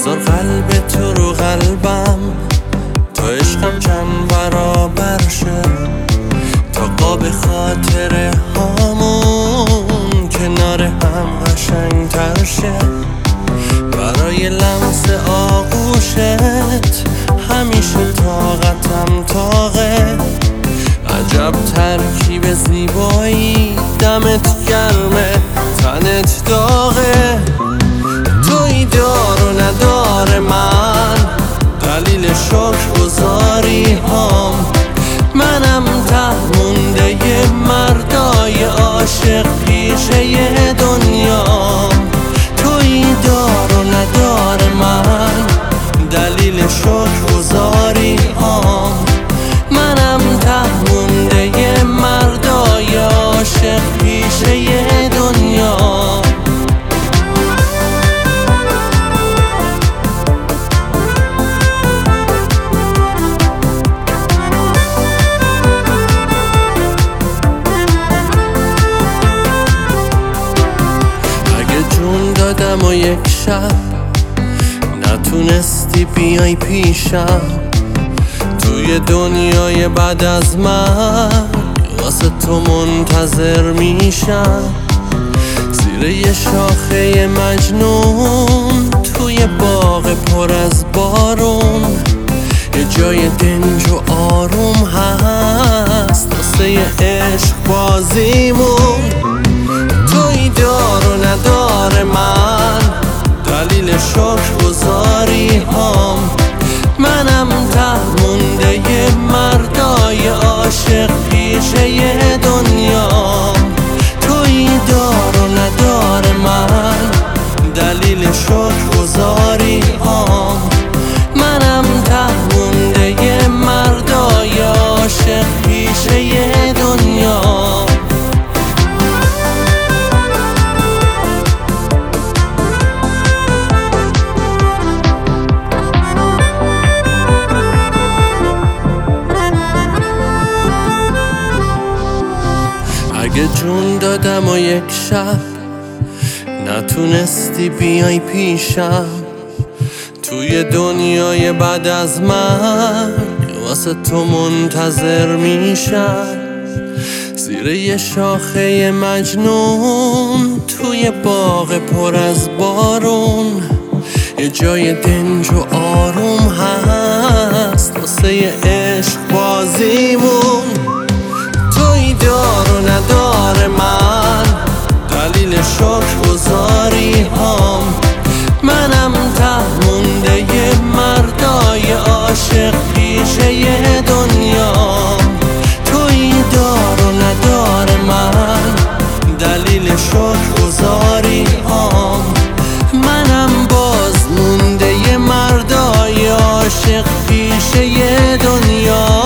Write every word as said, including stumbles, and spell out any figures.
بذار قلب تو رو قلبم تا عشقم چند برابر شه، تا قاب خاطره هامون کنار هم قشنگ تر شه. برای لمس آغوشت همیشه طاقتم طاقه، عجب ترکیب زیبایی، دمت گرمه تنت داغه. توی دار و ندار من، دلیل شکر گذاری هام، منم ته مونده ی مردای عاشق پیشه دنیام. توی دار و ندار من، دلیل شکر گذاری هام، منم ته مونده ی مردای عاشق پیشه دنیام. دادم و یک شب نتونستی بیای پیشم، توی دنیای بعد از من واسه تو منتظر میشم. زیر یه شاخه مجنون توی باغ پر از بارون، یه جای دنج و آروم هست واسه عشق بازیمون. توی دار و ندار من، دلیل شکر گذاری هام، منم ته مونده ی مردای عاشق پیشه دنیام. توی دار و ندار من، دلیل شکر گذاری هام، منم ته مونده ی مردای عاشق پیشه دنیام. اگه جون دادم و یک شب نتونستی بیای پیشم، توی دنیای بعد از من واسه تو منتظر میشم. زیر یه شاخه مجنون توی باغ پر از بارون، یه جای دنج و آروم هست واسه عشق بازیمون. توی دار و ندار من، دلیل شکر گذاری هام، منم ته مونده ی مردای عاشق پیشه دنیام. توی دار و ندار من، دلیل شکر گذاری هام، منم باز مونده ی مردای عاشق پیشه دنیام.